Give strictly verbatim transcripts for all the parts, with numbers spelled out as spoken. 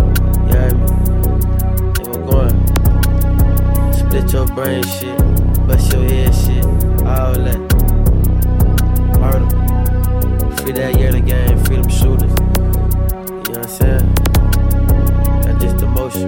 You heard me? They were going. Split your brain shit, bust your head shit, all that. Murder. Free that yearly game, freedom shooters. You know what I'm saying? That's just the motion.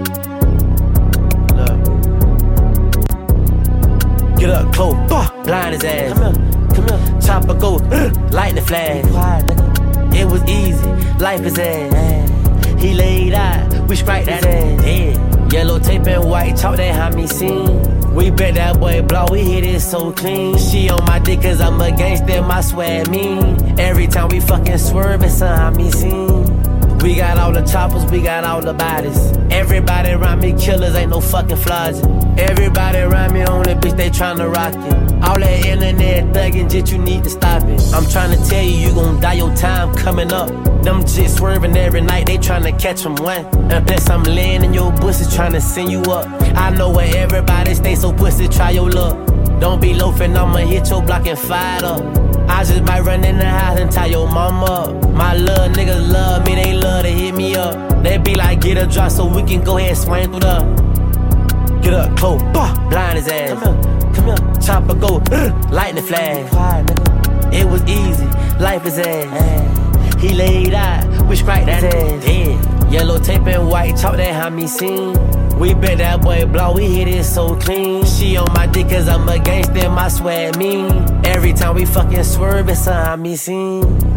Look. Get up, close, bah, blind his ass. Come here, come here. Chopper go, uh, lightning flash. It was easy, life is ass. He laid out, we scraped that ass. Dead. Yellow tape and white chalk, that had me seen. We bet that boy blow, we hit it so clean. She on my dick cause I'm a gangster, my swag mean. Every time we fucking swerve, it's something me seen. We got all the choppers, we got all the bodies. Everybody around me killers, ain't no fucking flogging. Everybody around me on it, bitch, they tryna rock it. All that internet thugging, shit, you need to stop it. I'm tryna tell you, you gon' die, your time coming up. Them jits swerving every night, they tryna catch them one. And plus I'm laying in your pussy, tryna send you up. I know where everybody stay, so pussy, try your luck. Don't be loafing, I'ma hit your block and fire it up. I just might run in the house and tie your mama up. My little niggas love me, they love to hit me up. They be like, get a drop so we can go ahead and swing through the. Get up, close, bah, blind his ass. Come here, come here. Chopper go, uh, lightning flash. It was easy, life is ass. He laid out, we scraped that ass. Dead. Yellow tape and white chalk, that had me seen. We bet that boy blow, we hit it so clean. She on my dick cause I'm a gangster, my swag mean. Every time we fucking swerve, it's something me seen.